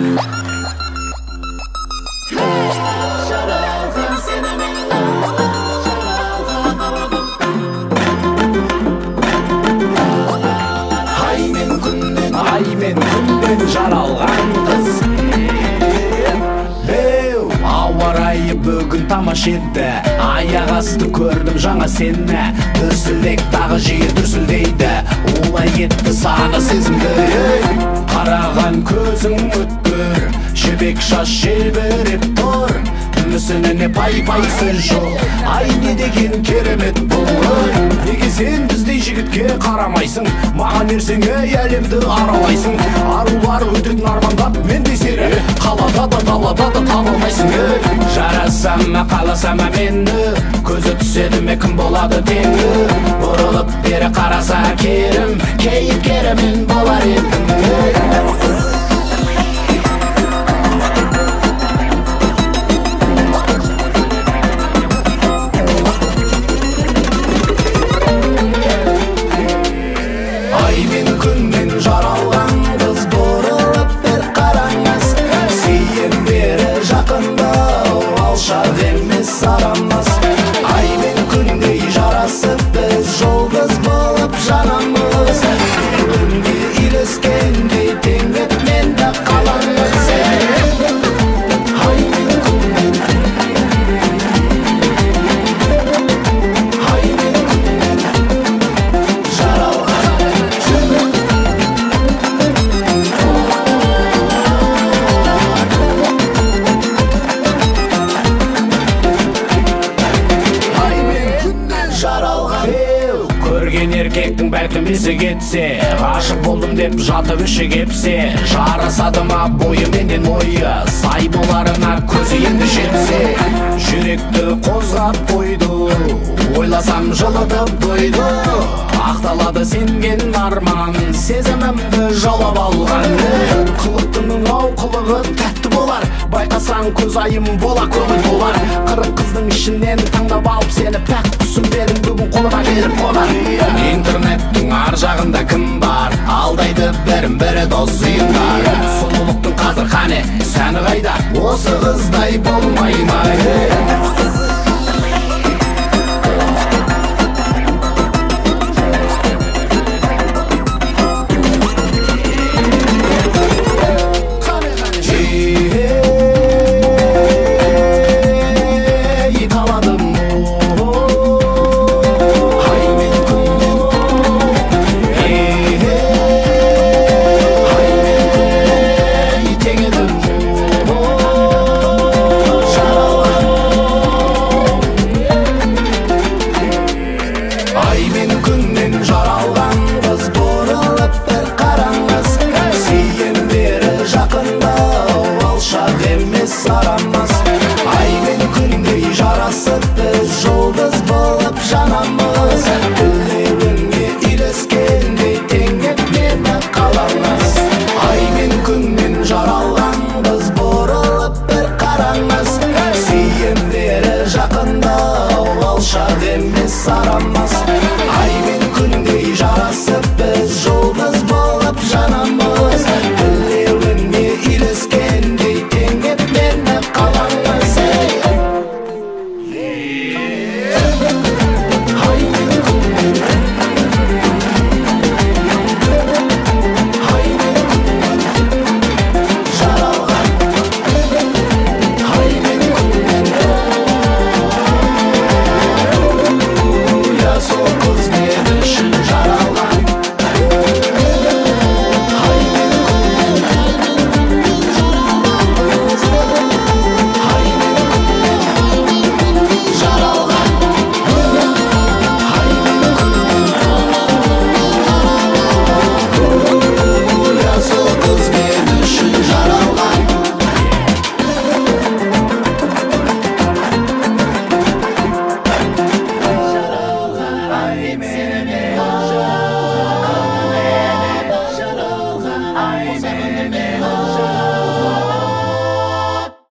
Аймен күнден жаралған қыз. Ауа райы бүгін тамаш еді, аяқ асты көрдім жаңа сені. Дүрсілдек тағы жиі дүрсілдейді, олай етті сана сезімді. Қараған көзің өткір, жібек шаш желбіреп тұр. Мүсініне пай-пай сөз жоқ, ай не деген керемет бұл. Неге сен біздей жігітке қарамайсың, маған ерсең әлемді аралайсың. Арулар өтетін армандап мен де сені, қалада да далада да таба алмайсың. Жарасам ма қаласам ма мені, көзі түседі ме кім болады теңі. Бұрылып бері қараса керім, кейіпкерімен болар едім. Аймен күнмен жаралған қыз, бұрылып бір қараңыз. Сүйем бері жақындау, алшақ емес арамыз. Аймен күндей жарасып біз жұлдыз болып жанамыз. Күнге үйлескендей теңдік мен де қаламыз. Аймен күнмен, аймен күнмен жаралған. Көрген еркектің бәлкім есі кетсе, ғашық болдым деп жатып іші кепсе, жарасады ма бойы менен ойы, сай боларына көзі енді жетсе. Жүректі қозғап қойды, ойласам жылытып дойды. Ақталады сенген арман, сезімімді жаулап алған. Қылықтының ау қылығы тәтті болар, байқасаң көз айым бола көңіл болар. Қырық қыздың ішінен таңдап алып сені, пәк құсым берін бүгін қолыма келіп қонар. Интернеттің ар жағында кім бар, алдайды бірін-бірі дос ұйымдар. Сұлулықтың қазір қане, сәні қайда, осы қыздай болмай ма? Аймен күннен жаралған қыз, бұрылып бір қараңыз. Сүйем бері жақындау, алшақ емес арамыз.